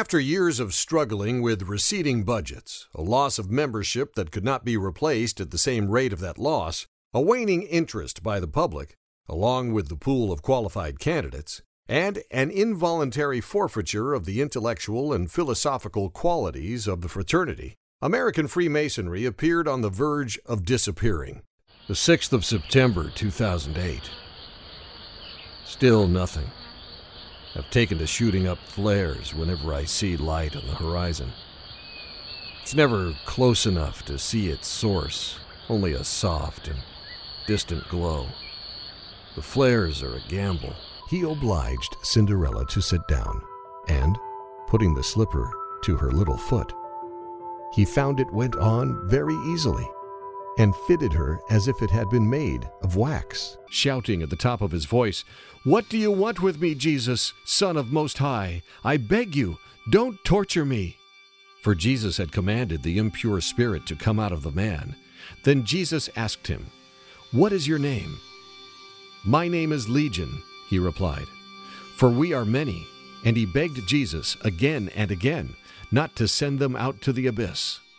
After years of struggling with receding budgets, a loss of membership that could not be replaced at the same rate of that loss, a waning interest by the public, along with the pool of qualified candidates, and an involuntary forfeiture of the intellectual and philosophical qualities of the fraternity, American Freemasonry appeared on the verge of disappearing. The 6th of September, 2008. Still nothing. I've taken to shooting up flares whenever I see light on the horizon. It's never close enough to see its source, only a soft and distant glow. The flares are a gamble. He obliged Cinderella to sit down, and, putting the slipper to her little foot, he found it went on very easily, and fitted her as if it had been made of wax. Shouting at the top of his voice, "What do you want with me, Jesus, Son of Most High? I beg you, don't torture me." For Jesus had commanded the impure spirit to come out of the man. Then Jesus asked him, "What is your name?" "My name is Legion," he replied, "for we are many." And he begged Jesus again and again not to send them out to the abyss.